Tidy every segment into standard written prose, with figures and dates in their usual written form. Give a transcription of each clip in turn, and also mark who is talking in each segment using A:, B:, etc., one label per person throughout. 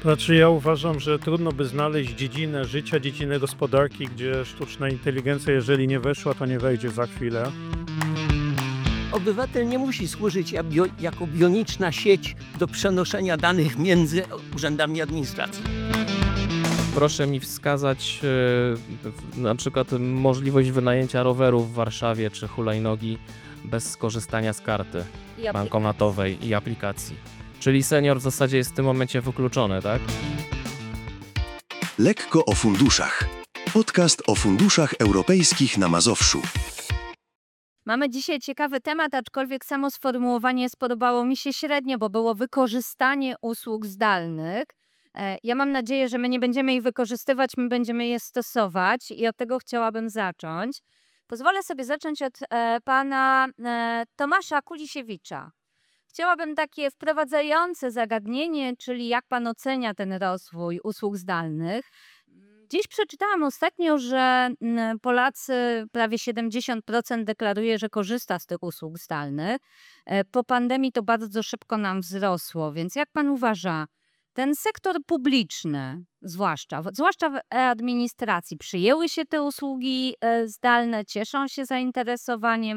A: Znaczy ja uważam, że trudno by znaleźć dziedzinę życia, dziedzinę gospodarki, gdzie sztuczna inteligencja, jeżeli nie weszła, to nie wejdzie za chwilę.
B: Obywatel nie musi służyć jako bioniczna sieć do przenoszenia danych między urzędami administracji.
C: Proszę mi wskazać na przykład możliwość wynajęcia roweru w Warszawie czy hulajnogi bez skorzystania z karty bankomatowej i aplikacji. Czyli senior w zasadzie jest w tym momencie wykluczony, tak?
D: Lekko o funduszach. Podcast o funduszach europejskich na Mazowszu.
E: Mamy dzisiaj ciekawy temat, aczkolwiek samo sformułowanie spodobało mi się średnio, bo było wykorzystanie usług zdalnych. Ja mam nadzieję, że my nie będziemy ich wykorzystywać, my będziemy je stosować i od tego chciałabym zacząć. Pozwolę sobie zacząć od pana Tomasza Kulisiewicza. Chciałabym takie wprowadzające zagadnienie, czyli jak pan ocenia ten rozwój usług zdalnych. Gdzieś przeczytałam ostatnio, że Polacy, prawie 70% deklaruje, że korzysta z tych usług zdalnych. Po pandemii to bardzo szybko nam wzrosło, więc jak pan uważa, ten sektor publiczny, zwłaszcza w administracji, przyjęły się te usługi zdalne, cieszą się zainteresowaniem?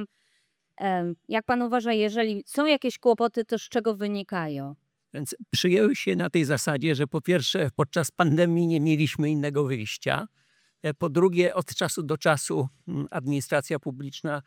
E: Jak pan uważa, jeżeli są jakieś kłopoty, to z czego wynikają?
B: Więc przyjęły się na tej zasadzie, że po pierwsze podczas pandemii nie mieliśmy innego wyjścia. Po drugie od czasu do czasu administracja publiczna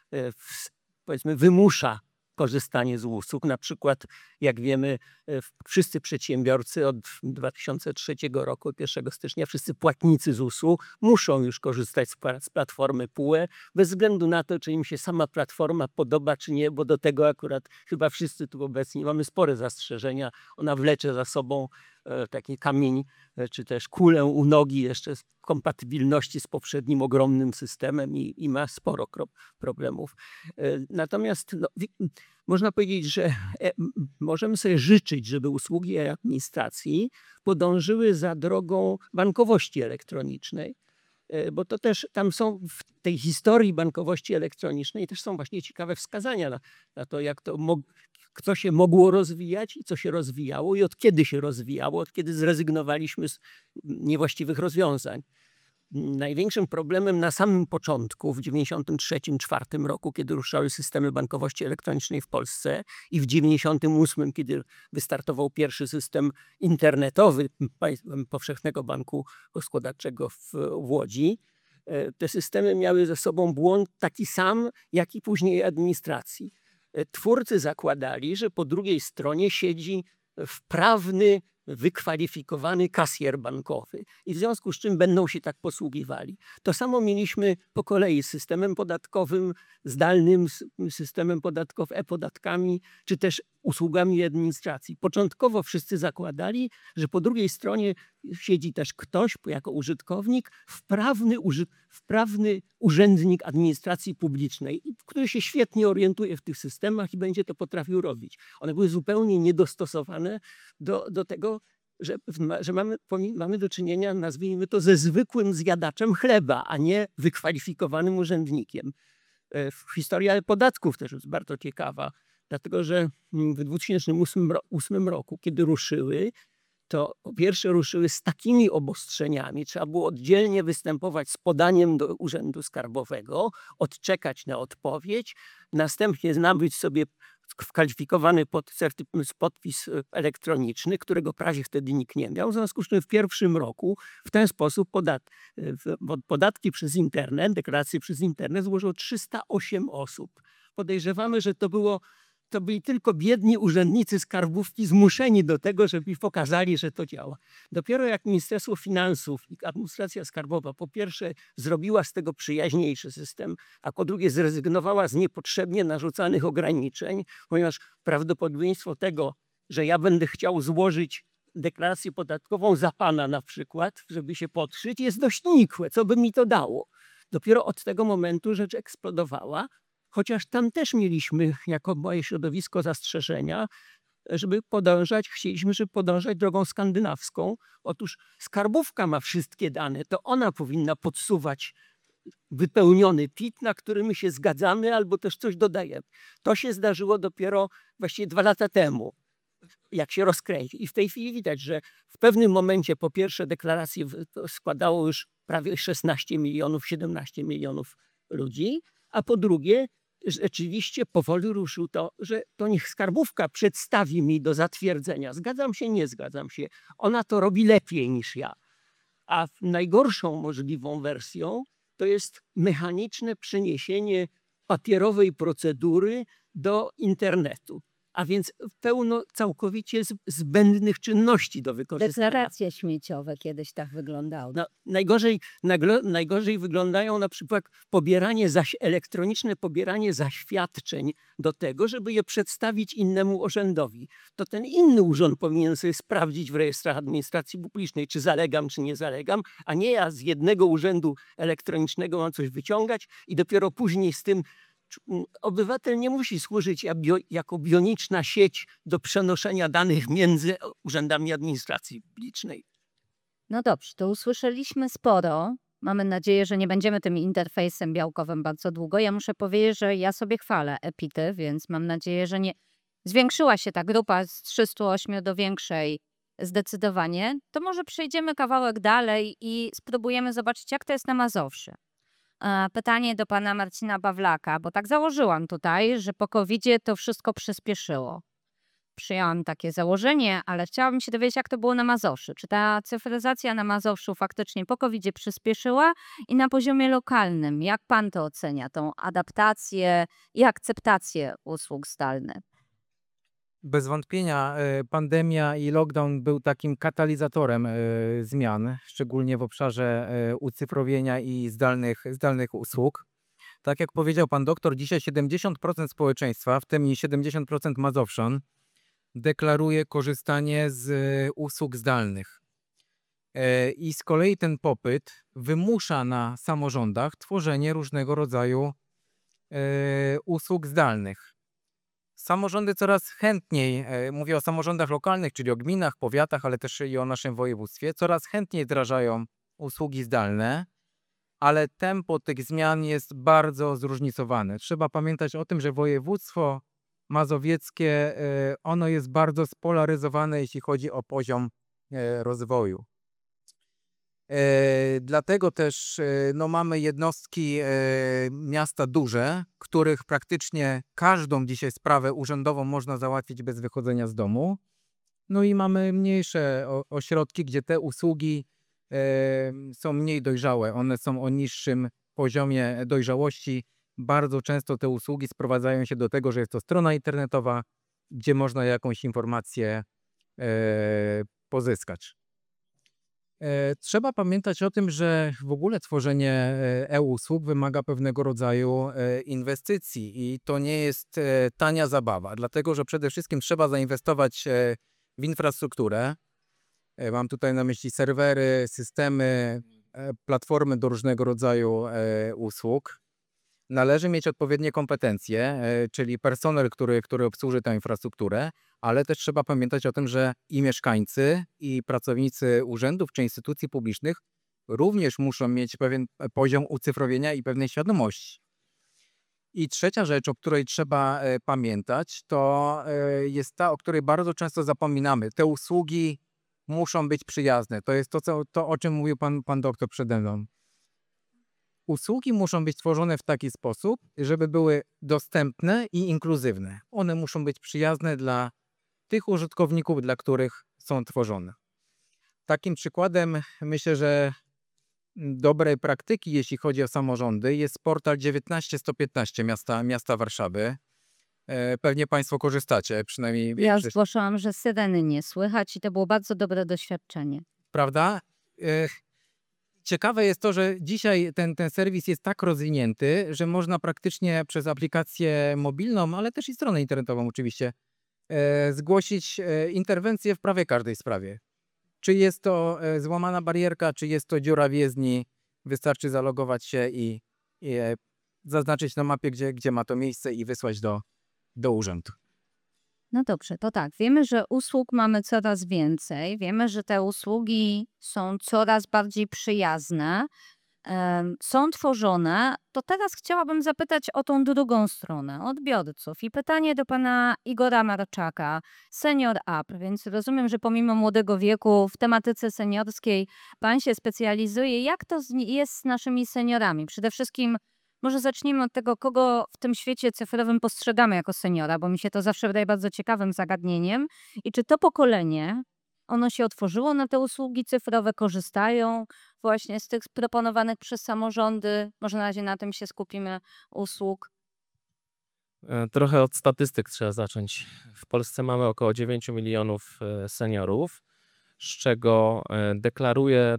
B: powiedzmy wymusza korzystanie z usług. Na przykład, jak wiemy, wszyscy przedsiębiorcy od 2003 roku, 1 stycznia, wszyscy płatnicy z usług muszą już korzystać z platformy PUE, bez względu na to, czy im się sama platforma podoba, czy nie, bo do tego akurat chyba wszyscy tu obecni mamy spore zastrzeżenia. Ona wlecze za sobą taki kamień, czy też kulę u nogi jeszcze z kompatybilności z poprzednim ogromnym systemem i ma sporo problemów. Natomiast można powiedzieć, że możemy sobie życzyć, żeby usługi administracji podążyły za drogą bankowości elektronicznej, bo to też tam są w tej historii bankowości elektronicznej też są właśnie ciekawe wskazania na to, jak to co się mogło rozwijać i co się rozwijało i od kiedy się rozwijało, od kiedy zrezygnowaliśmy z niewłaściwych rozwiązań. Największym problemem na samym początku, w 1993-1994 roku, kiedy ruszały systemy bankowości elektronicznej w Polsce i w 1998, kiedy wystartował pierwszy system internetowy Powszechnego Banku Gospodarczego w Łodzi, te systemy miały ze sobą błąd taki sam, jak i później administracji. Twórcy zakładali, że po drugiej stronie siedzi wprawny, wykwalifikowany kasjer bankowy i w związku z czym będą się tak posługiwali. To samo mieliśmy po kolei z systemem podatkowym zdalnym, systemem podatkowym, e-podatkami, czy też usługami administracji. Początkowo wszyscy zakładali, że po drugiej stronie siedzi też ktoś jako użytkownik, wprawny urzędnik administracji publicznej, który się świetnie orientuje w tych systemach i będzie to potrafił robić. One były zupełnie niedostosowane do tego, że mamy do czynienia, nazwijmy to, ze zwykłym zjadaczem chleba, a nie wykwalifikowanym urzędnikiem. Historia podatków też jest bardzo ciekawa, dlatego że w 2008 roku, kiedy ruszyły, to po pierwsze ruszyły z takimi obostrzeniami, trzeba było oddzielnie występować z podaniem do Urzędu Skarbowego, odczekać na odpowiedź, następnie nabyć sobie kwalifikowany podpis elektroniczny, którego prawie wtedy nikt nie miał. W związku z czym w pierwszym roku w ten sposób podatki przez internet, deklaracje przez internet złożyło 308 osób. Podejrzewamy, że to byli tylko biedni urzędnicy skarbówki zmuszeni do tego, żeby pokazali, że to działa. Dopiero jak Ministerstwo Finansów i administracja skarbowa po pierwsze zrobiła z tego przyjaźniejszy system, a po drugie zrezygnowała z niepotrzebnie narzucanych ograniczeń, ponieważ prawdopodobieństwo tego, że ja będę chciał złożyć deklarację podatkową za pana na przykład, żeby się podszyć, jest dość nikłe. Co by mi to dało? Dopiero od tego momentu rzecz eksplodowała, chociaż tam też mieliśmy jako moje środowisko zastrzeżenia, chcieliśmy, żeby podążać drogą skandynawską. Otóż skarbówka ma wszystkie dane, to ona powinna podsuwać wypełniony PIT, na który my się zgadzamy albo też coś dodajemy. To się zdarzyło dopiero właściwie 2 lata temu. jak się rozkręci. I w tej chwili widać, że w pewnym momencie po pierwsze deklaracje to składało już prawie 16 milionów, 17 milionów ludzi, a po drugie rzeczywiście powoli ruszył to, że to niech skarbówka przedstawi mi do zatwierdzenia. Zgadzam się, nie zgadzam się. Ona to robi lepiej niż ja. A najgorszą możliwą wersją to jest mechaniczne przeniesienie papierowej procedury do internetu. A więc pełno całkowicie zbędnych czynności do wykorzystania.
E: Deklaracje śmieciowe kiedyś tak wyglądały.
B: No, najgorzej wyglądają na przykład elektroniczne pobieranie zaświadczeń do tego, żeby je przedstawić innemu urzędowi. To ten inny urząd powinien sobie sprawdzić w rejestrach administracji publicznej, czy zalegam, czy nie zalegam, a nie ja z jednego urzędu elektronicznego mam coś wyciągać i dopiero później z tym obywatel nie musi służyć jako bioniczna sieć do przenoszenia danych między urzędami administracji publicznej.
E: No dobrze, to usłyszeliśmy sporo. Mamy nadzieję, że nie będziemy tym interfejsem białkowym bardzo długo. Ja muszę powiedzieć, że ja sobie chwalę Epity, więc mam nadzieję, że nie zwiększyła się ta grupa z 308 do większej zdecydowanie. To może przejdziemy kawałek dalej i spróbujemy zobaczyć, jak to jest na Mazowszu. Pytanie do pana Marcina Pawlaka, bo tak założyłam tutaj, że po COVID-zie to wszystko przyspieszyło. Przyjęłam takie założenie, ale chciałabym się dowiedzieć, jak to było na Mazowszu. Czy ta cyfryzacja na Mazowszu faktycznie po COVID-zie przyspieszyła i na poziomie lokalnym, jak pan to ocenia, tą adaptację i akceptację usług zdalnych?
F: Bez wątpienia pandemia i lockdown był takim katalizatorem zmian, szczególnie w obszarze ucyfrowienia i zdalnych usług. Tak jak powiedział pan doktor, dzisiaj 70% społeczeństwa, w tym i 70% Mazowszan, deklaruje korzystanie z usług zdalnych. I z kolei ten popyt wymusza na samorządach tworzenie różnego rodzaju usług zdalnych. Samorządy coraz chętniej, mówię o samorządach lokalnych, czyli o gminach, powiatach, ale też i o naszym województwie, coraz chętniej wdrażają usługi zdalne, ale tempo tych zmian jest bardzo zróżnicowane. Trzeba pamiętać o tym, że województwo mazowieckie, ono jest bardzo spolaryzowane, jeśli chodzi o poziom rozwoju. Dlatego też mamy jednostki miasta duże, których praktycznie każdą dzisiaj sprawę urzędową można załatwić bez wychodzenia z domu. No i mamy mniejsze ośrodki, gdzie te usługi są mniej dojrzałe. One są o niższym poziomie dojrzałości. Bardzo często te usługi sprowadzają się do tego, że jest to strona internetowa, gdzie można jakąś informację pozyskać. Trzeba pamiętać o tym, że w ogóle tworzenie e-usług wymaga pewnego rodzaju inwestycji i to nie jest tania zabawa, dlatego że przede wszystkim trzeba zainwestować w infrastrukturę. Mam tutaj na myśli serwery, systemy, platformy do różnego rodzaju usług. Należy mieć odpowiednie kompetencje, czyli personel, który obsłuży tę infrastrukturę, ale też trzeba pamiętać o tym, że i mieszkańcy, i pracownicy urzędów czy instytucji publicznych również muszą mieć pewien poziom ucyfrowienia i pewnej świadomości. I trzecia rzecz, o której trzeba pamiętać, to jest ta, o której bardzo często zapominamy. Te usługi muszą być przyjazne. To jest to o czym mówił pan doktor przede mną. Usługi muszą być tworzone w taki sposób, żeby były dostępne i inkluzywne. One muszą być przyjazne dla tych użytkowników, dla których są tworzone. Takim przykładem, myślę, że dobrej praktyki, jeśli chodzi o samorządy, jest portal 19115 miasta Warszawy. Pewnie państwo korzystacie, przynajmniej...
E: Ja zgłaszałam, że syreny nie słychać i to było bardzo dobre doświadczenie.
F: Prawda? Ciekawe jest to, że dzisiaj ten serwis jest tak rozwinięty, że można praktycznie przez aplikację mobilną, ale też i stronę internetową oczywiście, zgłosić interwencję w prawie każdej sprawie. Czy jest to złamana barierka, czy jest to dziura w jezdni, wystarczy zalogować się i zaznaczyć na mapie, gdzie ma to miejsce i wysłać do urzędu.
E: No dobrze, to tak. Wiemy, że usług mamy coraz więcej. Wiemy, że te usługi są coraz bardziej przyjazne. są tworzone, to teraz chciałabym zapytać o tą drugą stronę, odbiorców. I pytanie do pana Igora Marczaka, Senior Up, więc rozumiem, że pomimo młodego wieku w tematyce seniorskiej pan się specjalizuje. Jak to jest z naszymi seniorami? Przede wszystkim może zacznijmy od tego, kogo w tym świecie cyfrowym postrzegamy jako seniora, bo mi się to zawsze wydaje bardzo ciekawym zagadnieniem. I czy to pokolenie, ono się otworzyło na te usługi cyfrowe, korzystają właśnie z tych proponowanych przez samorządy? Może na razie na tym się skupimy, usług.
C: Trochę od statystyk trzeba zacząć. W Polsce mamy około 9 milionów seniorów, z czego deklaruje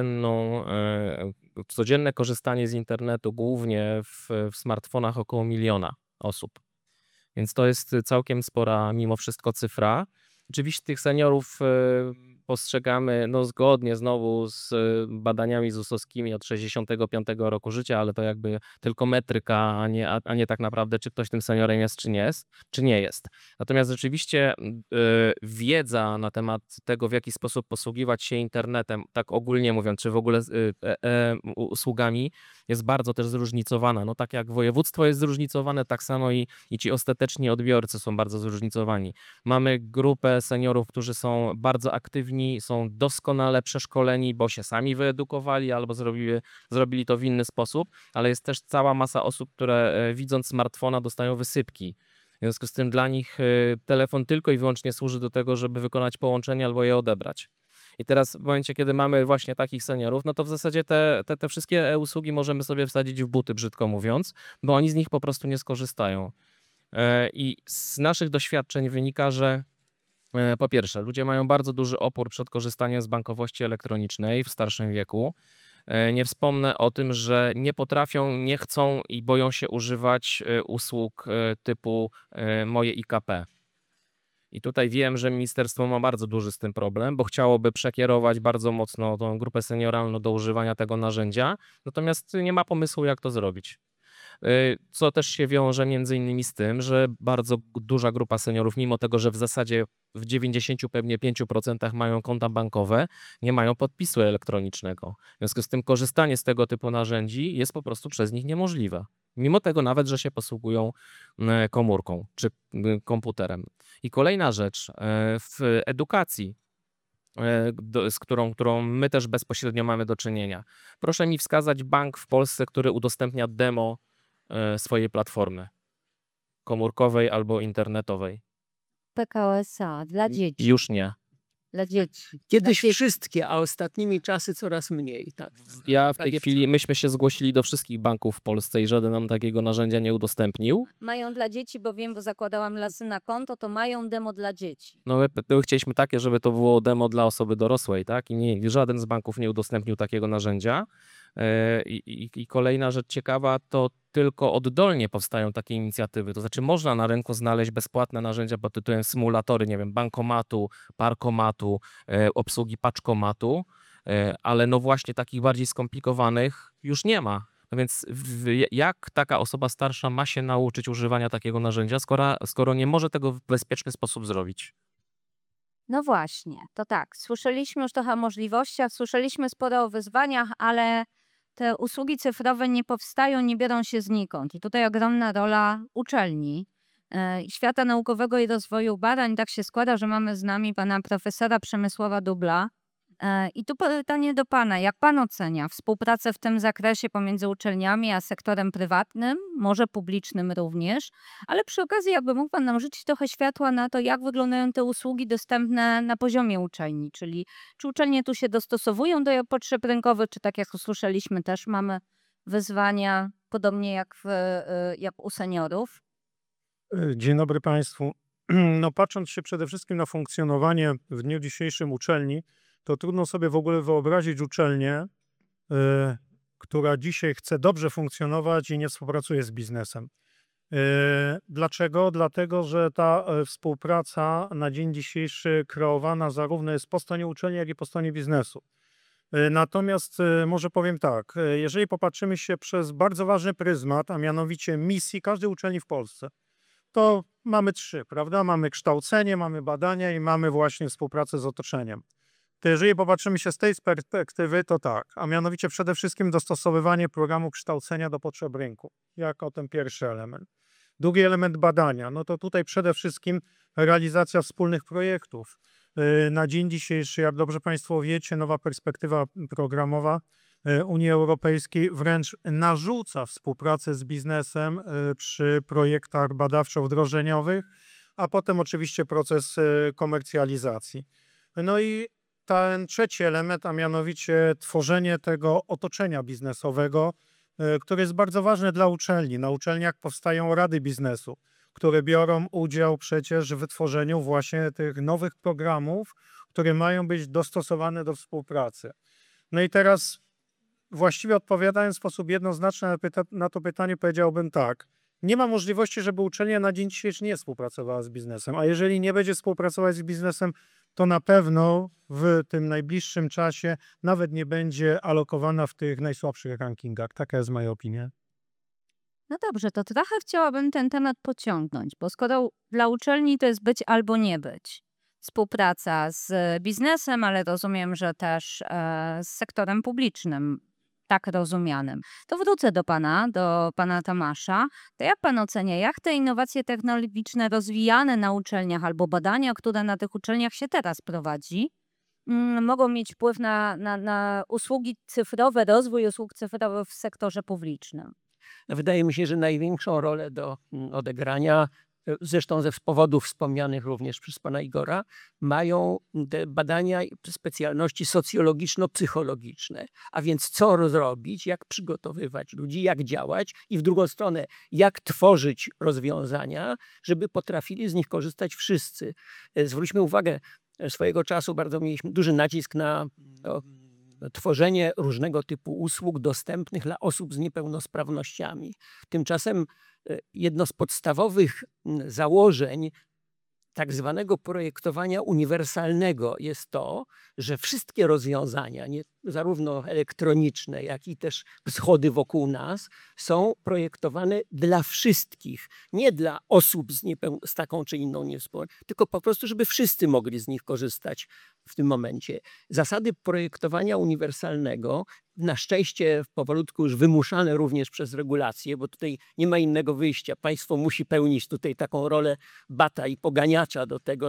C: codzienne korzystanie z internetu, głównie w smartfonach, około 1 miliona osób. Więc to jest całkiem spora mimo wszystko cyfra. Oczywiście tych seniorów postrzegamy zgodnie znowu z badaniami ZUS-owskimi od 65 roku życia, ale to jakby tylko metryka, a nie tak naprawdę, czy ktoś tym seniorem jest, czy nie jest. Natomiast rzeczywiście wiedza na temat tego, w jaki sposób posługiwać się internetem, tak ogólnie mówiąc, czy w ogóle usługami, jest bardzo też zróżnicowana. No tak jak województwo jest zróżnicowane, tak samo i ci ostateczni odbiorcy są bardzo zróżnicowani. Mamy grupę seniorów, którzy są bardzo aktywni, są doskonale przeszkoleni, bo się sami wyedukowali albo zrobili to w inny sposób, ale jest też cała masa osób, które widząc smartfona dostają wysypki. W związku z tym dla nich telefon tylko i wyłącznie służy do tego, żeby wykonać połączenie albo je odebrać. I teraz w momencie, kiedy mamy właśnie takich seniorów, no to w zasadzie te wszystkie e-usługi możemy sobie wsadzić w buty, brzydko mówiąc, bo oni z nich po prostu nie skorzystają. I z naszych doświadczeń wynika, że po pierwsze, ludzie mają bardzo duży opór przed korzystaniem z bankowości elektronicznej w starszym wieku. Nie wspomnę o tym, że nie potrafią, nie chcą i boją się używać usług typu Moje IKP. I tutaj wiem, że ministerstwo ma bardzo duży z tym problem, bo chciałoby przekierować bardzo mocno tą grupę senioralną do używania tego narzędzia, natomiast nie ma pomysłu, jak to zrobić. Co też się wiąże między innymi z tym, że bardzo duża grupa seniorów, mimo tego, że w zasadzie w 90 pewnie 5% mają konta bankowe, nie mają podpisu elektronicznego. W związku z tym korzystanie z tego typu narzędzi jest po prostu przez nich niemożliwe. Mimo tego nawet, że się posługują komórką czy komputerem. I kolejna rzecz, w edukacji, z którą my też bezpośrednio mamy do czynienia. Proszę mi wskazać bank w Polsce, który udostępnia demo swojej platformy komórkowej albo internetowej.
E: PKO SA dla dzieci.
C: Już nie.
E: Dla dzieci.
B: Kiedyś
E: Dla dzieci.
B: wszystkie, a ostatnimi czasy coraz mniej. Tak.
C: Ja w tej chwili, myśmy się zgłosili do wszystkich banków w Polsce i żaden nam takiego narzędzia nie udostępnił.
E: Mają dla dzieci, bo wiem, bo zakładałam dla syna konto, to mają demo dla dzieci.
C: No my chcieliśmy takie, żeby to było demo dla osoby dorosłej, tak? I żaden z banków nie udostępnił takiego narzędzia. I kolejna rzecz ciekawa, to tylko oddolnie powstają takie inicjatywy. To znaczy można na rynku znaleźć bezpłatne narzędzia pod tytułem symulatory, nie wiem, bankomatu, parkomatu, obsługi paczkomatu, ale no właśnie takich bardziej skomplikowanych już nie ma. No więc jak taka osoba starsza ma się nauczyć używania takiego narzędzia, skoro nie może tego w bezpieczny sposób zrobić?
E: No właśnie, to tak. Słyszeliśmy już trochę o możliwościach, słyszeliśmy sporo o wyzwaniach, ale te usługi cyfrowe nie powstają, nie biorą się znikąd. I tutaj ogromna rola uczelni, świata naukowego i rozwoju badań. Tak się składa, że mamy z nami pana profesora Przemysława Dubla. I tu pytanie do pana. Jak pan ocenia współpracę w tym zakresie pomiędzy uczelniami a sektorem prywatnym, może publicznym również, ale przy okazji jakby mógł pan nam rzucić trochę światła na to, jak wyglądają te usługi dostępne na poziomie uczelni, czyli czy uczelnie tu się dostosowują do potrzeb rynkowych, czy tak jak usłyszeliśmy też mamy wyzwania, podobnie jak u seniorów?
A: Dzień dobry Państwu. No, patrząc się przede wszystkim na funkcjonowanie w dniu dzisiejszym uczelni, to trudno sobie w ogóle wyobrazić uczelnię, która dzisiaj chce dobrze funkcjonować i nie współpracuje z biznesem. Dlaczego? Dlatego, że ta współpraca na dzień dzisiejszy kreowana zarówno jest po stronie uczelni, jak i po stronie biznesu. Natomiast może powiem tak, jeżeli popatrzymy się przez bardzo ważny pryzmat, a mianowicie misji każdej uczelni w Polsce, to mamy 3, prawda? Mamy kształcenie, mamy badania i mamy właśnie współpracę z otoczeniem. To jeżeli popatrzymy się z tej perspektywy, to tak, a mianowicie przede wszystkim dostosowywanie programu kształcenia do potrzeb rynku, jako ten pierwszy element. Drugi element badania, no to tutaj przede wszystkim realizacja wspólnych projektów. Na dzień dzisiejszy, jak dobrze Państwo wiecie, nowa perspektywa programowa Unii Europejskiej wręcz narzuca współpracę z biznesem przy projektach badawczo-wdrożeniowych, a potem oczywiście proces komercjalizacji. No i ten trzeci element, a mianowicie tworzenie tego otoczenia biznesowego, które jest bardzo ważne dla uczelni. Na uczelniach powstają rady biznesu, które biorą udział przecież w wytworzeniu właśnie tych nowych programów, które mają być dostosowane do współpracy. No i teraz właściwie odpowiadając w sposób jednoznaczny na to pytanie, powiedziałbym tak. Nie ma możliwości, żeby uczelnia na dzień dzisiejszy nie współpracowała z biznesem, a jeżeli nie będzie współpracować z biznesem, to na pewno w tym najbliższym czasie nawet nie będzie alokowana w tych najsłabszych rankingach. Taka jest moja opinia.
E: No dobrze, to trochę chciałabym ten temat pociągnąć, bo skoro dla uczelni to jest być albo nie być, współpraca z biznesem, ale rozumiem, że też z sektorem publicznym, tak rozumianym. To wrócę do pana Tomasza. To jak pan ocenia, jak te innowacje technologiczne rozwijane na uczelniach albo badania, które na tych uczelniach się teraz prowadzi, mogą mieć wpływ na usługi cyfrowe, rozwój usług cyfrowych w sektorze publicznym?
B: Wydaje mi się, że największą rolę do odegrania, zresztą ze powodów wspomnianych również przez pana Igora, mają te badania i specjalności socjologiczno-psychologiczne. A więc co zrobić, jak przygotowywać ludzi, jak działać i w drugą stronę, jak tworzyć rozwiązania, żeby potrafili z nich korzystać wszyscy. Zwróćmy uwagę, swojego czasu bardzo mieliśmy duży nacisk na tworzenie różnego typu usług dostępnych dla osób z niepełnosprawnościami. Tymczasem jedno z podstawowych założeń tak zwanego projektowania uniwersalnego jest to, że wszystkie rozwiązania, zarówno elektroniczne, jak i też schody wokół nas, są projektowane dla wszystkich. Nie dla osób z taką czy inną niepełnosprawnością, tylko po prostu, żeby wszyscy mogli z nich korzystać w tym momencie. Zasady projektowania uniwersalnego, na szczęście powolutku już wymuszane również przez regulacje, bo tutaj nie ma innego wyjścia. Państwo musi pełnić tutaj taką rolę bata i poganiacza do tego,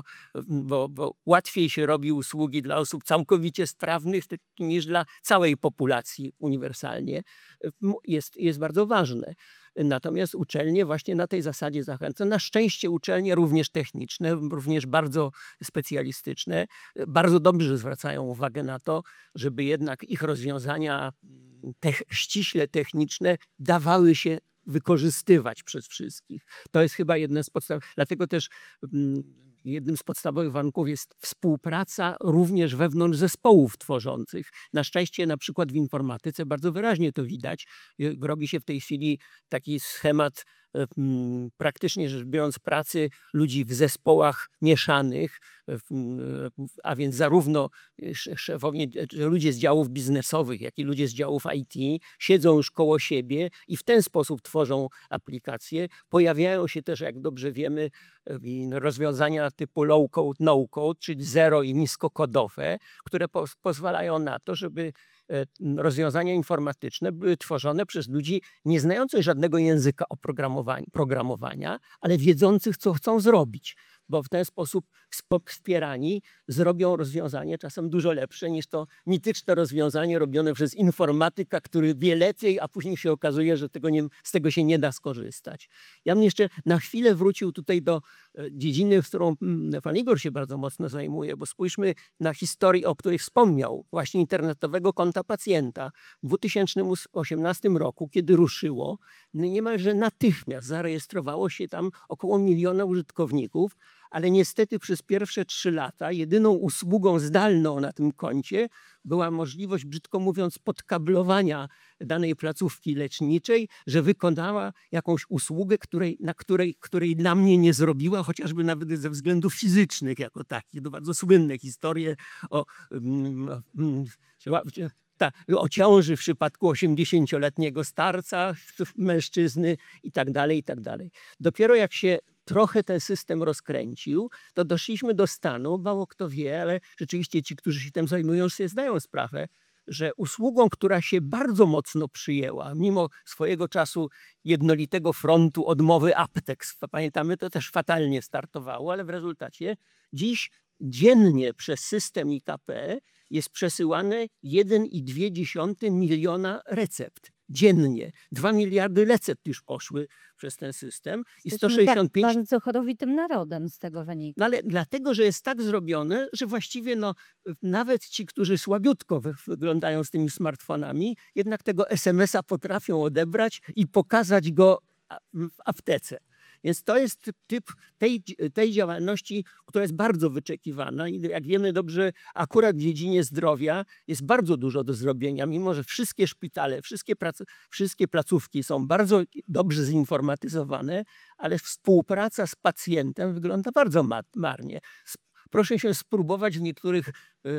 B: bo łatwiej się robi usługi dla osób całkowicie sprawnych niż dla całej populacji uniwersalnie. Jest bardzo ważne. Natomiast uczelnie właśnie na tej zasadzie zachęcam. Na szczęście uczelnie również techniczne, również bardzo specjalistyczne, bardzo dobrze zwracają uwagę na to, żeby jednak ich rozwiązania ściśle techniczne dawały się wykorzystywać przez wszystkich. To jest chyba jedno z podstaw. Dlatego też jednym z podstawowych warunków jest współpraca również wewnątrz zespołów tworzących. Na szczęście na przykład w informatyce bardzo wyraźnie to widać. Robi się w tej chwili taki schemat praktycznie rzecz biorąc pracy ludzi w zespołach mieszanych, a więc zarówno szefowie, ludzie z działów biznesowych, jak i ludzie z działów IT siedzą już koło siebie i w ten sposób tworzą aplikacje. Pojawiają się też, jak dobrze wiemy, rozwiązania typu low-code, no-code, czyli zero i niskokodowe, które pozwalają na to, żeby rozwiązania informatyczne były tworzone przez ludzi nie znających żadnego języka programowania, ale wiedzących, co chcą zrobić. Bo w ten sposób wspierani zrobią rozwiązanie czasem dużo lepsze niż to mityczne rozwiązanie robione przez informatyka, który wie lepiej, a później się okazuje, że z tego się nie da skorzystać. Ja bym jeszcze na chwilę wrócił tutaj do dziedziny, z którą pan Igor się bardzo mocno zajmuje, bo spójrzmy na historię, o której wspomniał, właśnie internetowego konta pacjenta. W 2018 roku, kiedy ruszyło, niemalże natychmiast zarejestrowało się tam około 1 miliona użytkowników, ale niestety przez pierwsze 3 lata jedyną usługą zdalną na tym koncie była możliwość, brzydko mówiąc, podkablowania danej placówki leczniczej, że wykonała jakąś usługę, której dla mnie nie zrobiła, chociażby nawet ze względów fizycznych jako takich. To bardzo słynne historie o o ciąży w przypadku 80-letniego starca, mężczyzny i tak dalej, i tak dalej. Dopiero jak się trochę ten system rozkręcił, to doszliśmy do stanu, mało kto wie, ale rzeczywiście ci, którzy się tym zajmują, sobie zdają sprawę, że usługą, która się bardzo mocno przyjęła, mimo swojego czasu jednolitego frontu odmowy aptek, pamiętamy, to też fatalnie startowało, ale w rezultacie dziś dziennie przez system IKP jest przesyłane 1,2 miliona recept. Dziennie. 2 miliardy recept już poszły przez ten system i
E: Jesteśmy
B: 165
E: bardzo chorowitym narodem z tego wynika.
B: no ale dlatego, że jest tak zrobione, że właściwie nawet ci, którzy słabiutko wyglądają z tymi smartfonami, jednak tego SMS-a potrafią odebrać i pokazać go w aptece. Więc to jest typ tej działalności, która jest bardzo wyczekiwana i jak wiemy dobrze, akurat w dziedzinie zdrowia jest bardzo dużo do zrobienia, mimo że wszystkie szpitale, wszystkie placówki są bardzo dobrze zinformatyzowane, ale współpraca z pacjentem wygląda bardzo marnie. Proszę się spróbować w niektórych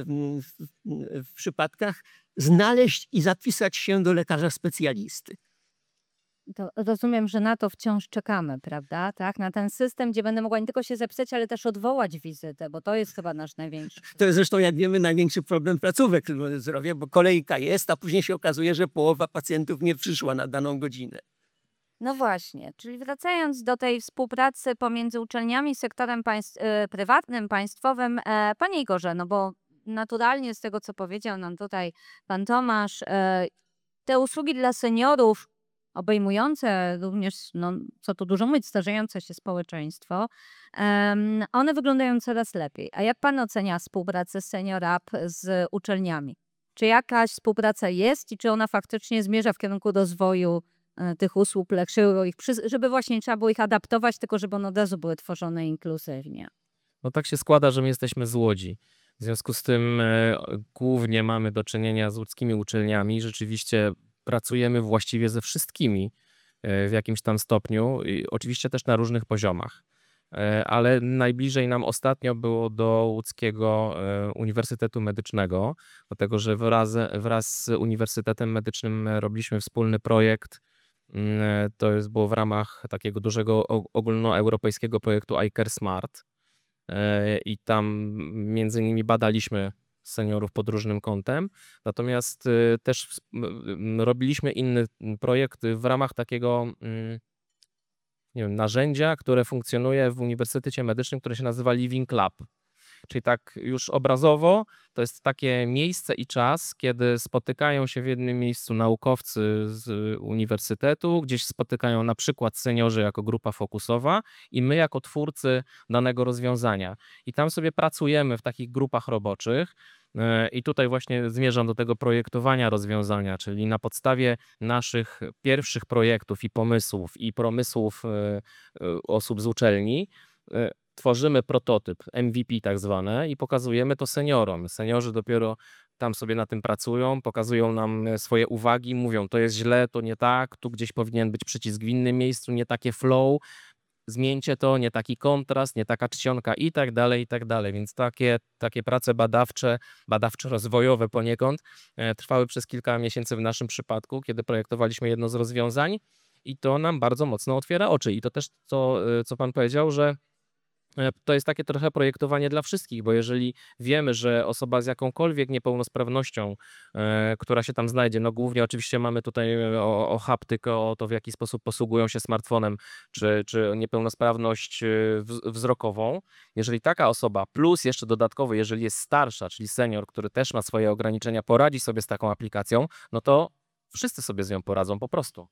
B: przypadkach znaleźć i zapisać się do lekarza specjalisty.
E: To rozumiem, że na to wciąż czekamy, prawda? Tak? Na ten system, gdzie będę mogła nie tylko się zapisać, ale też odwołać wizytę, bo to jest chyba nasz największy.
B: To jest zresztą, jak wiemy, największy problem placówek zdrowia, bo kolejka jest, a później się okazuje, że połowa pacjentów nie przyszła na daną godzinę.
E: No właśnie, czyli wracając do tej współpracy pomiędzy uczelniami, sektorem prywatnym, państwowym, panie Igorze, no bo naturalnie z tego, co powiedział nam tutaj pan Tomasz, te usługi dla seniorów, obejmujące również, no, co tu dużo mówić, starzejące się społeczeństwo, one wyglądają coraz lepiej. A jak pan ocenia współpracę Senior Up z uczelniami? Czy jakaś współpraca jest i czy ona faktycznie zmierza w kierunku rozwoju tych usług, lepszego ich, żeby właśnie nie trzeba było ich adaptować, tylko żeby one od razu były tworzone inkluzywnie?
C: No tak się składa, że my jesteśmy z Łodzi. W związku z tym głównie mamy do czynienia z łódzkimi uczelniami. Rzeczywiście pracujemy właściwie ze wszystkimi w jakimś tam stopniu, i oczywiście też na różnych poziomach. Ale najbliżej nam ostatnio było do Łódzkiego Uniwersytetu Medycznego, dlatego że wraz z Uniwersytetem Medycznym robiliśmy wspólny projekt. To było w ramach takiego dużego ogólnoeuropejskiego projektu iCare Smart. I tam między innymi badaliśmy seniorów pod różnym kątem. Natomiast też robiliśmy inny projekt w ramach takiego nie wiem, narzędzia, które funkcjonuje w Uniwersytecie Medycznym, które się nazywa Living Lab. Czyli tak już obrazowo, to jest takie miejsce i czas, kiedy spotykają się w jednym miejscu naukowcy z uniwersytetu, gdzieś spotykają na przykład seniorzy jako grupa fokusowa i my jako twórcy danego rozwiązania. I tam sobie pracujemy w takich grupach roboczych. I tutaj właśnie zmierzam do tego projektowania rozwiązania, czyli na podstawie naszych pierwszych projektów i pomysłów osób z uczelni tworzymy prototyp, MVP tak zwane, i pokazujemy to seniorom. Seniorzy dopiero tam sobie na tym pracują, pokazują nam swoje uwagi, mówią, to jest źle, to nie tak, tu gdzieś powinien być przycisk w innym miejscu, nie takie flow, zmieńcie to, nie taki kontrast, nie taka czcionka i tak dalej, i tak dalej. Więc takie prace badawczo-rozwojowe poniekąd trwały przez kilka miesięcy w naszym przypadku, kiedy projektowaliśmy jedno z rozwiązań i to nam bardzo mocno otwiera oczy. I to też, co pan powiedział, że to jest takie trochę projektowanie dla wszystkich, bo jeżeli wiemy, że osoba z jakąkolwiek niepełnosprawnością, która się tam znajdzie, no głównie oczywiście mamy tutaj o haptykę, o to, w jaki sposób posługują się smartfonem, czy niepełnosprawność wzrokową, jeżeli taka osoba, plus jeszcze dodatkowo, jeżeli jest starsza, czyli senior, który też ma swoje ograniczenia, poradzi sobie z taką aplikacją, no to wszyscy sobie z nią poradzą po prostu.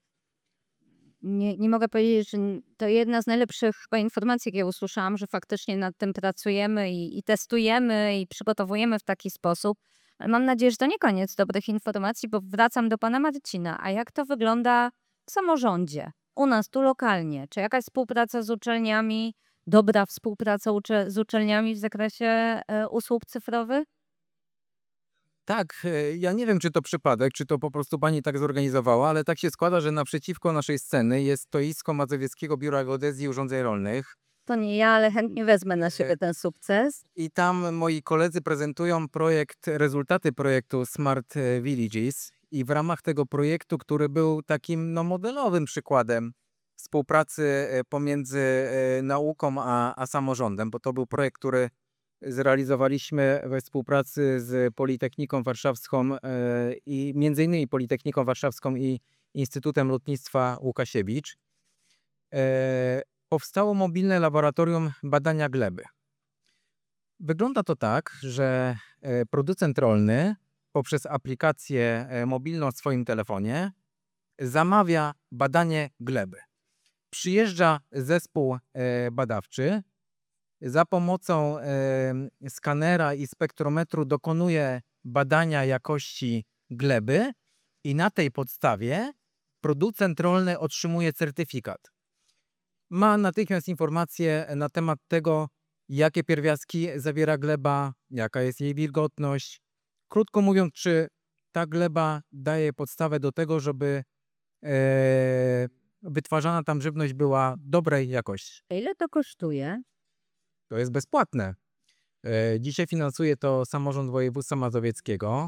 E: Nie mogę powiedzieć, że to jedna z najlepszych chyba informacji, jakie usłyszałam, że faktycznie nad tym pracujemy i testujemy i przygotowujemy w taki sposób. Ale mam nadzieję, że to nie koniec dobrych informacji, bo wracam do pana Marcina. A jak to wygląda w samorządzie? U nas, tu lokalnie. Czy jakaś współpraca z uczelniami, dobra współpraca z uczelniami w zakresie usług cyfrowych?
F: Tak, ja nie wiem, czy to przypadek, czy to po prostu pani tak zorganizowała, ale tak się składa, że naprzeciwko naszej sceny jest stoisko Mazowieckiego Biura Geodezji i Urządzeń Rolnych.
E: To nie ja, ale chętnie wezmę na siebie ten sukces.
F: I tam moi koledzy prezentują rezultaty projektu Smart Villages i w ramach tego projektu, który był takim modelowym przykładem współpracy pomiędzy nauką a samorządem, bo to był projekt, który zrealizowaliśmy we współpracy z Politechniką Warszawską i między innymi Politechniką Warszawską i Instytutem Lotnictwa Łukasiewicz. Powstało mobilne laboratorium badania gleby. Wygląda to tak, że producent rolny poprzez aplikację mobilną w swoim telefonie zamawia badanie gleby. Przyjeżdża zespół badawczy, za pomocą skanera i spektrometru dokonuje badania jakości gleby i na tej podstawie producent rolny otrzymuje certyfikat. Ma natychmiast informacje na temat tego, jakie pierwiastki zawiera gleba, jaka jest jej wilgotność. Krótko mówiąc, czy ta gleba daje podstawę do tego, żeby wytwarzana tam żywność była dobrej jakości.
E: Ile to kosztuje?
F: To jest bezpłatne. Dzisiaj finansuje to samorząd województwa mazowieckiego.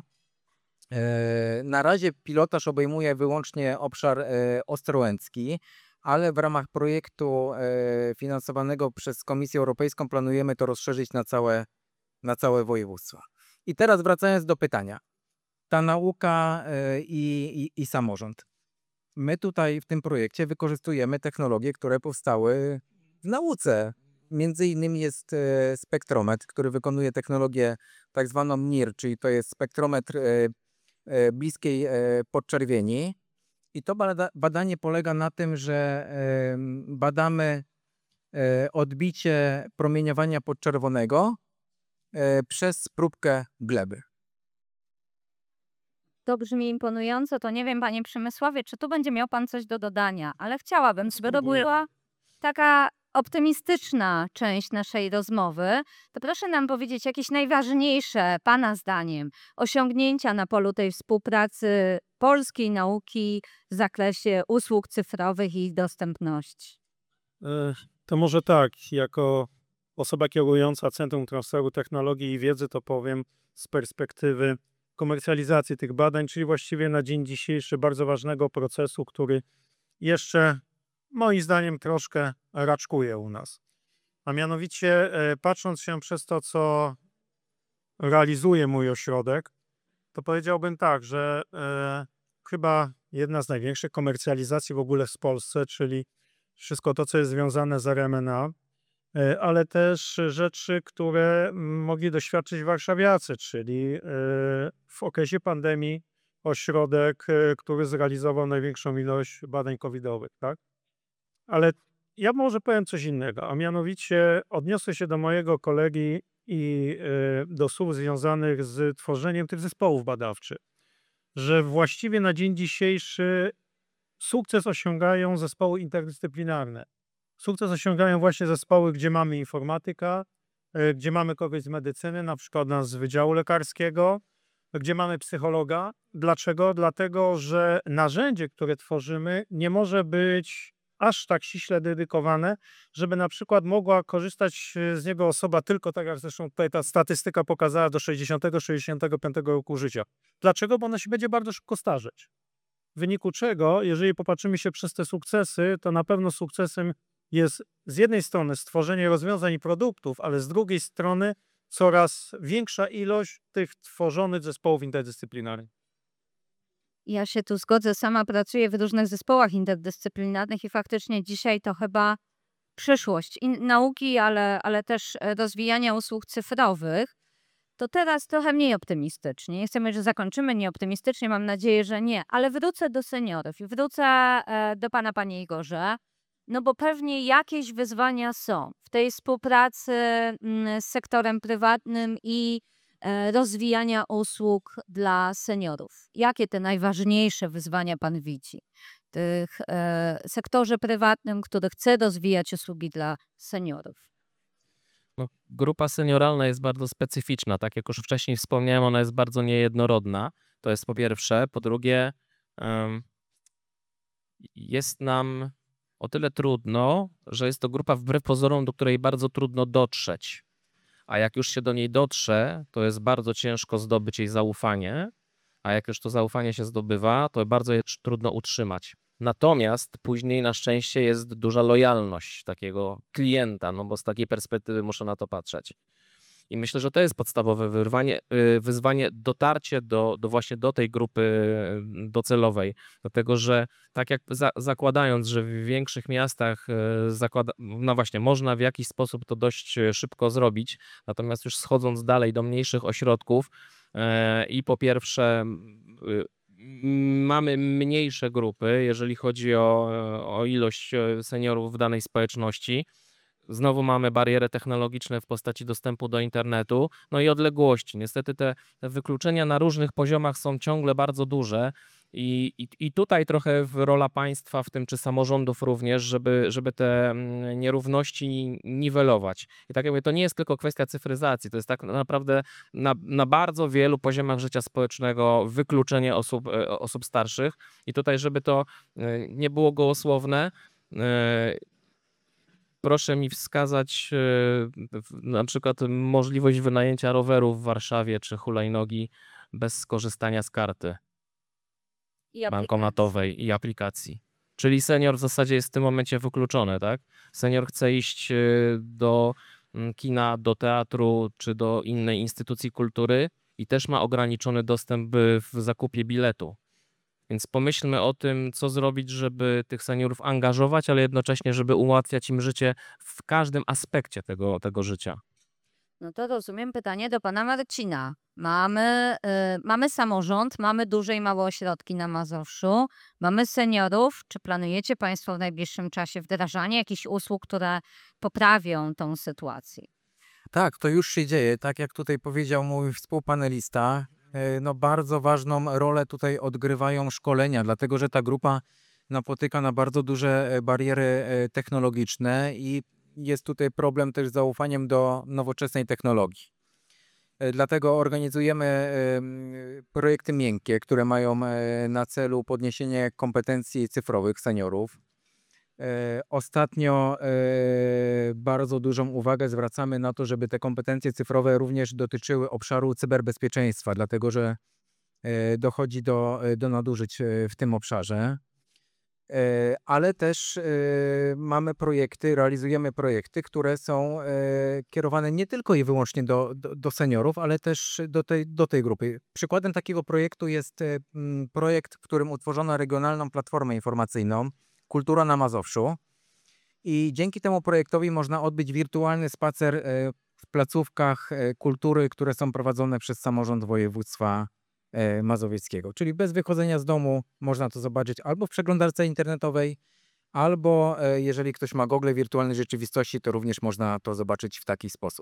F: Na razie pilotaż obejmuje wyłącznie obszar ostrołęcki, ale w ramach projektu finansowanego przez Komisję Europejską planujemy to rozszerzyć na całe województwa. I teraz wracając do pytania. Ta nauka i samorząd. My tutaj w tym projekcie wykorzystujemy technologie, które powstały w nauce. Między innymi jest spektrometr, który wykonuje technologię tak zwaną NIR, czyli to jest spektrometr bliskiej podczerwieni. I to badanie polega na tym, że badamy odbicie promieniowania podczerwonego przez próbkę gleby.
E: To brzmi imponująco, to nie wiem, panie Przemysławie, czy tu będzie miał pan coś do dodania, ale chciałabym, żeby to była taka optymistyczna część naszej rozmowy. To proszę nam powiedzieć jakieś najważniejsze, pana zdaniem, osiągnięcia na polu tej współpracy polskiej nauki w zakresie usług cyfrowych i ich dostępności.
A: To może tak, jako osoba kierująca Centrum Transferu Technologii i Wiedzy, to powiem z perspektywy komercjalizacji tych badań, czyli właściwie na dzień dzisiejszy bardzo ważnego procesu, który jeszcze moim zdaniem troszkę raczkuje u nas. A mianowicie patrząc się przez to, co realizuje mój ośrodek, to powiedziałbym tak, że chyba jedna z największych komercjalizacji w ogóle w Polsce, czyli wszystko to, co jest związane z RMNA, ale też rzeczy, które mogli doświadczyć warszawiacy, czyli w okresie pandemii ośrodek, który zrealizował największą ilość badań covidowych, tak? Ale ja może powiem coś innego, a mianowicie odniosę się do mojego kolegi i do słów związanych z tworzeniem tych zespołów badawczych, że właściwie na dzień dzisiejszy sukces osiągają zespoły interdyscyplinarne. Sukces osiągają właśnie zespoły, gdzie mamy informatyka, gdzie mamy kogoś z medycyny, na przykład nas z Wydziału Lekarskiego, gdzie mamy psychologa. Dlaczego? Dlatego, że narzędzie, które tworzymy, nie może być aż tak ściśle dedykowane, żeby na przykład mogła korzystać z niego osoba tylko, tak jak zresztą tutaj ta statystyka pokazała, do 60-65 roku życia. Dlaczego? Bo ona się będzie bardzo szybko starzeć. W wyniku czego, jeżeli popatrzymy się przez te sukcesy, to na pewno sukcesem jest z jednej strony stworzenie rozwiązań i produktów, ale z drugiej strony coraz większa ilość tych tworzonych zespołów interdyscyplinarnych.
E: Ja się tu zgodzę, sama pracuję w różnych zespołach interdyscyplinarnych i faktycznie dzisiaj to chyba przyszłość nauki, ale też rozwijania usług cyfrowych. To teraz trochę mniej optymistycznie. Nie chcę mówić, że zakończymy nieoptymistycznie, mam nadzieję, że nie, ale wrócę do seniorów i wrócę do pana, panie Igorze, no bo pewnie jakieś wyzwania są w tej współpracy z sektorem prywatnym i rozwijania usług dla seniorów. Jakie te najważniejsze wyzwania pan widzi w tych sektorze prywatnym, który chce rozwijać usługi dla seniorów?
C: No, grupa senioralna jest bardzo specyficzna. Tak jak już wcześniej wspomniałem, ona jest bardzo niejednorodna. To jest po pierwsze. Po drugie, jest nam O tyle trudno, że jest to grupa wbrew pozorom, do której bardzo trudno dotrzeć. A jak już się do niej dotrze, to jest bardzo ciężko zdobyć jej zaufanie, a jak już to zaufanie się zdobywa, to bardzo je trudno utrzymać. Natomiast później na szczęście jest duża lojalność takiego klienta, no bo z takiej perspektywy muszę na to patrzeć. I myślę, że to jest podstawowe wyzwanie, dotarcie właśnie do tej grupy docelowej. Dlatego, że tak jak zakładając, że w większych miastach no właśnie, można w jakiś sposób to dość szybko zrobić, natomiast już schodząc dalej do mniejszych ośrodków i po pierwsze mamy mniejsze grupy, jeżeli chodzi o ilość seniorów w danej społeczności. Znowu mamy bariery technologiczne w postaci dostępu do internetu, no i odległości. Niestety te wykluczenia na różnych poziomach są ciągle bardzo duże i tutaj trochę rola państwa w tym, czy samorządów również, żeby te nierówności niwelować. I tak jak mówię, to nie jest tylko kwestia cyfryzacji, to jest tak naprawdę na bardzo wielu poziomach życia społecznego wykluczenie osób starszych i tutaj, żeby to nie było gołosłowne, proszę mi wskazać na przykład możliwość wynajęcia roweru w Warszawie czy hulajnogi bez skorzystania z karty bankomatowej i aplikacji. Czyli senior w zasadzie jest w tym momencie wykluczony, tak? Senior chce iść do kina, do teatru czy do innej instytucji kultury i też ma ograniczony dostęp w zakupie biletu. Więc pomyślmy o tym, co zrobić, żeby tych seniorów angażować, ale jednocześnie, żeby ułatwiać im życie w każdym aspekcie tego życia.
E: No to rozumiem pytanie do pana Marcina. Mamy samorząd, mamy duże i małe ośrodki na Mazowszu, mamy seniorów. Czy planujecie państwo w najbliższym czasie wdrażanie jakichś usług, które poprawią tą sytuację?
F: Tak, to już się dzieje. Tak jak tutaj powiedział mój współpanelista, no bardzo ważną rolę tutaj odgrywają szkolenia, dlatego że ta grupa napotyka na bardzo duże bariery technologiczne i jest tutaj problem też z zaufaniem do nowoczesnej technologii. Dlatego organizujemy projekty miękkie, które mają na celu podniesienie kompetencji cyfrowych seniorów. Ostatnio bardzo dużą uwagę zwracamy na to, żeby te kompetencje cyfrowe również dotyczyły obszaru cyberbezpieczeństwa, dlatego że dochodzi do nadużyć w tym obszarze. Ale też realizujemy projekty, które są kierowane nie tylko i wyłącznie do seniorów, ale też do tej grupy. Przykładem takiego projektu jest projekt, w którym utworzono regionalną platformę informacyjną Kultura na Mazowszu i dzięki temu projektowi można odbyć wirtualny spacer w placówkach kultury, które są prowadzone przez samorząd województwa mazowieckiego. Czyli bez wychodzenia z domu można to zobaczyć albo w przeglądarce internetowej, albo jeżeli ktoś ma gogle wirtualnej rzeczywistości, to również można to zobaczyć w taki sposób.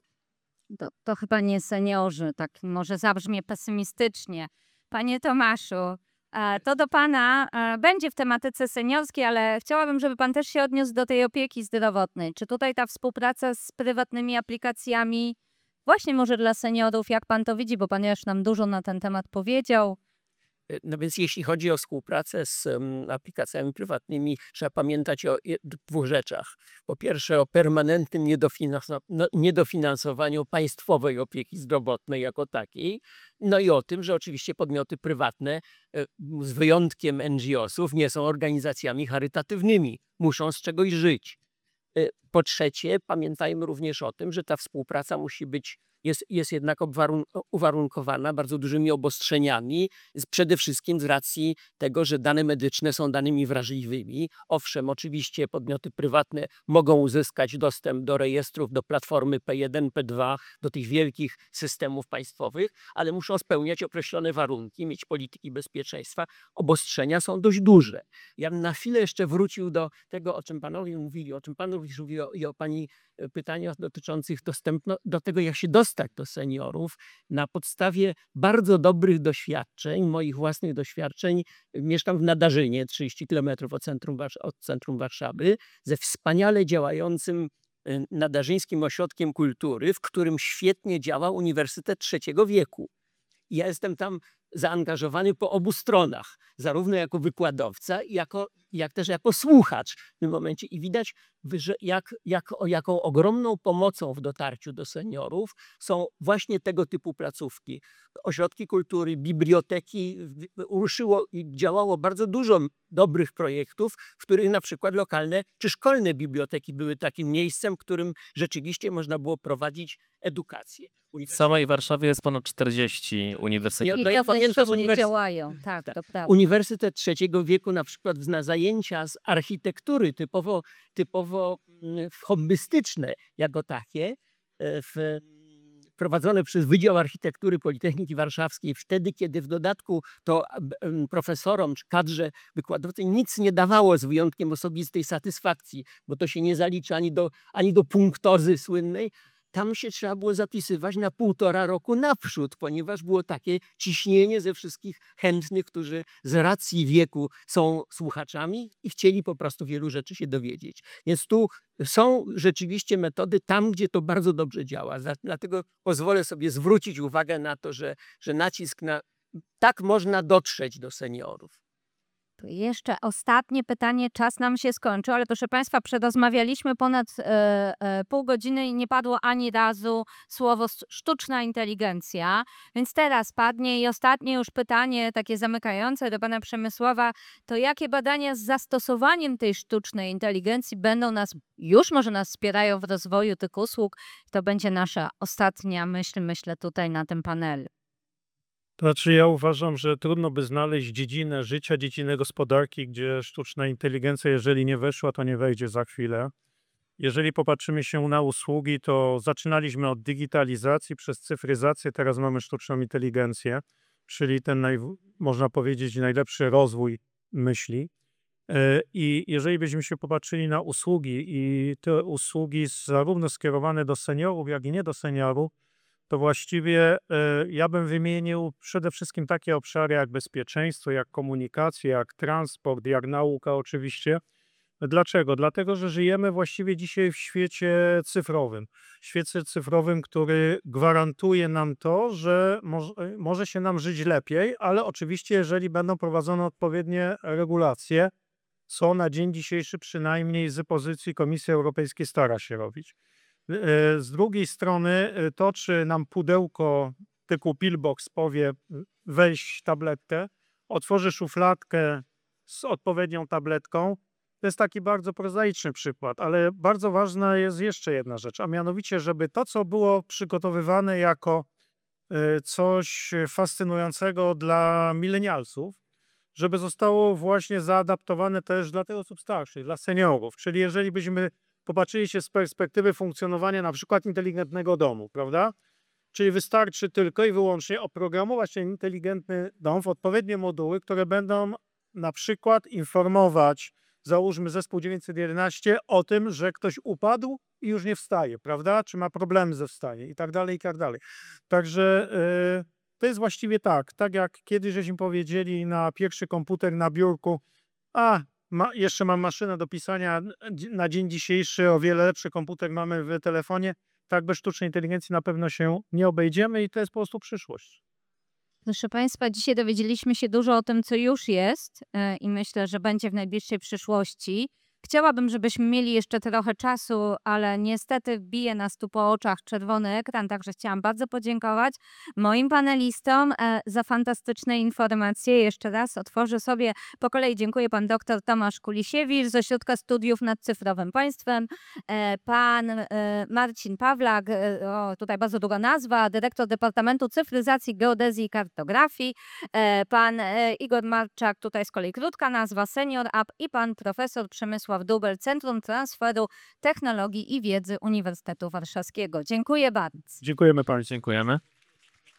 E: To chyba nie seniorzy, tak może zabrzmie pesymistycznie. Panie Tomaszu, to do pana będzie w tematyce seniorskiej, ale chciałabym, żeby pan też się odniósł do tej opieki zdrowotnej. Czy tutaj ta współpraca z prywatnymi aplikacjami właśnie może dla seniorów, jak pan to widzi, bo pan już nam dużo na ten temat powiedział.
B: No więc jeśli chodzi o współpracę z aplikacjami prywatnymi, trzeba pamiętać o dwóch rzeczach. Po pierwsze o permanentnym niedofinansowaniu państwowej opieki zdrowotnej jako takiej, no i o tym, że oczywiście podmioty prywatne z wyjątkiem NGO-sów nie są organizacjami charytatywnymi, muszą z czegoś żyć. Po trzecie, pamiętajmy również o tym, że ta współpraca jest jednak uwarunkowana bardzo dużymi obostrzeniami, przede wszystkim z racji tego, że dane medyczne są danymi wrażliwymi. Owszem, oczywiście podmioty prywatne mogą uzyskać dostęp do rejestrów, do platformy P1, P2, do tych wielkich systemów państwowych, ale muszą spełniać określone warunki, mieć polityki bezpieczeństwa. Obostrzenia są dość duże. Ja bym na chwilę jeszcze wrócił do tego, o czym panowie mówili, o czym pan również mówił i o pani pytaniach dotyczących dostępu do tego, jak się dostać do seniorów. Na podstawie bardzo dobrych doświadczeń, moich własnych doświadczeń, mieszkam w Nadarzynie, 30 km od centrum Warszawy, ze wspaniale działającym Nadarzyńskim Ośrodkiem Kultury, w którym świetnie działa Uniwersytet Trzeciego Wieku. Ja jestem tam zaangażowany po obu stronach, zarówno jako wykładowca, jak też jako słuchacz w tym momencie. I widać, że jaką ogromną pomocą w dotarciu do seniorów są właśnie tego typu placówki. Ośrodki kultury, biblioteki, ruszyło i działało bardzo dużo dobrych projektów, w których na przykład lokalne czy szkolne biblioteki były takim miejscem, w którym rzeczywiście można było prowadzić edukację.
C: W samej Warszawie jest ponad 40 uniwersytetów.
B: Ja pamiętam
E: nie działają. Tak, to prawda.
B: Uniwersytet trzeciego wieku na przykład zna zajęcia z architektury typowo hobbystyczne jako takie, prowadzone przez Wydział Architektury Politechniki Warszawskiej, wtedy kiedy w dodatku to profesorom czy kadrze wykładowcy nic nie dawało z wyjątkiem osobistej satysfakcji, bo to się nie zalicza ani do punktozy słynnej. Tam się trzeba było zapisywać na 1,5 roku naprzód, ponieważ było takie ciśnienie ze wszystkich chętnych, którzy z racji wieku są słuchaczami i chcieli po prostu wielu rzeczy się dowiedzieć. Więc tu są rzeczywiście metody tam, gdzie to bardzo dobrze działa. Dlatego pozwolę sobie zwrócić uwagę na to, że nacisk na tak można dotrzeć do seniorów.
E: To jeszcze ostatnie pytanie, czas nam się skończył, ale proszę Państwa, przerozmawialiśmy ponad pół godziny i nie padło ani razu słowo sztuczna inteligencja, więc teraz padnie i ostatnie już pytanie, takie zamykające do Pana Przemysława, to jakie badania z zastosowaniem tej sztucznej inteligencji może nas wspierają w rozwoju tych usług? To będzie nasza ostatnia myśl, myślę tutaj na tym panelu.
A: To znaczy, ja uważam, że trudno by znaleźć dziedzinę życia, dziedzinę gospodarki, gdzie sztuczna inteligencja, jeżeli nie weszła, to nie wejdzie za chwilę. Jeżeli popatrzymy się na usługi, to zaczynaliśmy od digitalizacji przez cyfryzację, teraz mamy sztuczną inteligencję, czyli ten, można powiedzieć, najlepszy rozwój myśli. I jeżeli byśmy się popatrzyli na usługi i te usługi zarówno skierowane do seniorów, jak i nie do seniorów, to właściwie ja bym wymienił przede wszystkim takie obszary jak bezpieczeństwo, jak komunikacja, jak transport, jak nauka oczywiście. Dlaczego? Dlatego, że żyjemy właściwie dzisiaj w świecie cyfrowym. Świecie cyfrowym, który gwarantuje nam to, że może się nam żyć lepiej, ale oczywiście jeżeli będą prowadzone odpowiednie regulacje, co na dzień dzisiejszy przynajmniej z pozycji Komisji Europejskiej stara się robić. Z drugiej strony to, czy nam pudełko typu pillbox powie weź tabletkę, otworzy szufladkę z odpowiednią tabletką, to jest taki bardzo prozaiczny przykład, ale bardzo ważna jest jeszcze jedna rzecz, a mianowicie, żeby to, co było przygotowywane jako coś fascynującego dla milenialsów, żeby zostało właśnie zaadaptowane też dla tych osób starszych, dla seniorów. Czyli jeżeli byśmy popatrzyli się z perspektywy funkcjonowania na przykład inteligentnego domu, prawda? Czyli wystarczy tylko i wyłącznie oprogramować ten inteligentny dom w odpowiednie moduły, które będą na przykład informować, załóżmy zespół 911 o tym, że ktoś upadł i już nie wstaje, prawda? Czy ma problemy ze wstaniem i tak dalej, i tak dalej. Także to jest właściwie tak jak kiedyś żeśmy powiedzieli na pierwszy komputer na biurku, jeszcze mam maszynę do pisania, na dzień dzisiejszy o wiele lepszy komputer mamy w telefonie, tak bez sztucznej inteligencji na pewno się nie obejdziemy i to jest po prostu przyszłość.
E: Proszę Państwa, dzisiaj dowiedzieliśmy się dużo o tym, co już jest i myślę, że będzie w najbliższej przyszłości. Chciałabym, żebyśmy mieli jeszcze trochę czasu, ale niestety bije nas tu po oczach czerwony ekran, także chciałam bardzo podziękować moim panelistom za fantastyczne informacje. Jeszcze raz otworzę sobie po kolei. Dziękuję pan dr Tomasz Kulisiewicz z Ośrodka Studiów nad Cyfrowym Państwem, pan Marcin Pawlak, tutaj bardzo długa nazwa, dyrektor Departamentu Cyfryzacji, Geodezji i Kartografii, pan Igor Marczak, tutaj z kolei krótka nazwa, Senior Up i pan profesor Przemysław Dubel, Centrum Transferu Technologii i Wiedzy Uniwersytetu Warszawskiego. Dziękuję bardzo.
A: Dziękujemy Pani.
C: Dziękujemy.